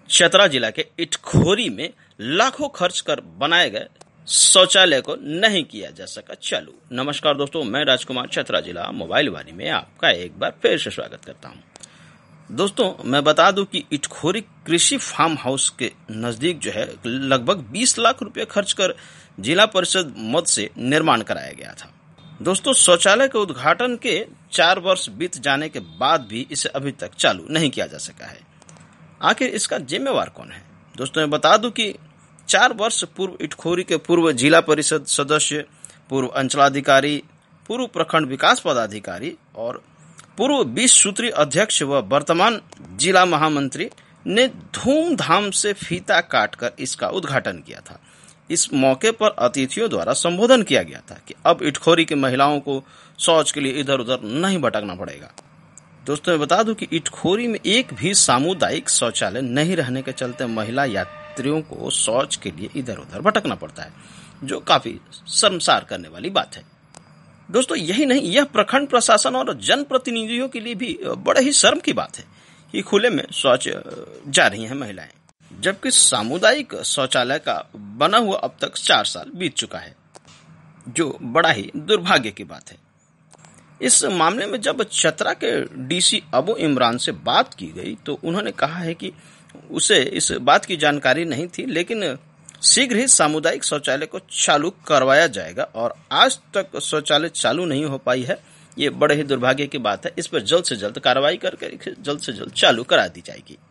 चतरा जिला के इटखोरी में लाखों खर्च कर बनाए गए शौचालय को नहीं किया जा सका चालू। नमस्कार दोस्तों, मैं राजकुमार चतरा जिला मोबाइल वाणी में आपका एक बार फिर से स्वागत करता हूं। दोस्तों, मैं बता दूं कि इटखोरी कृषि फार्म हाउस के नजदीक जो है लगभग 20 लाख रुपए खर्च कर जिला परिषद मद से निर्माण कराया गया था। दोस्तों, शौचालय के उद्घाटन के 4 वर्ष बीत जाने के बाद भी इसे अभी तक चालू नहीं किया जा सका है। आखिर इसका जिम्मेवार कौन है? दोस्तों, मैं बता दूं कि 4 वर्ष पूर्व इटखोरी के पूर्व जिला परिषद सदस्य, पूर्व अंचलाधिकारी, पूर्व प्रखंड विकास पदाधिकारी और पूर्व 20 सूत्री अध्यक्ष व वर्तमान जिला महामंत्री ने धूमधाम से फीता काटकर इसका उद्घाटन किया था। इस मौके पर अतिथियों द्वारा संबोधन किया गया था कि अब इटखोरी की महिलाओं को शौच के लिए इधर उधर नहीं भटकना पड़ेगा। दोस्तों, मैं बता दूं कि इटखोरी में एक भी सामुदायिक शौचालय नहीं रहने के चलते महिला यात्रियों को शौच के लिए इधर उधर भटकना पड़ता है, जो काफी शर्मसार करने वाली बात है। दोस्तों, यही नहीं, यह प्रखंड प्रशासन और जनप्रतिनिधियों के लिए भी बड़े ही शर्म की बात है कि खुले में शौच जा रही हैं महिलाएं, जबकि सामुदायिक शौचालय का बना हुआ अब तक 4 साल बीत चुका है, जो बड़ा ही दुर्भाग्य की बात है। इस मामले में जब चतरा के डीसी अबू इमरान से बात की गई तो उन्होंने कहा है कि उसे इस बात की जानकारी नहीं थी, लेकिन शीघ्र ही सामुदायिक शौचालय को चालू करवाया जाएगा और आज तक शौचालय चालू नहीं हो पाई है। ये बड़े ही दुर्भाग्य की बात है। इस पर जल्द से जल्द कार्रवाई करके जल्द से जल्द चालू करा दी जाएगी।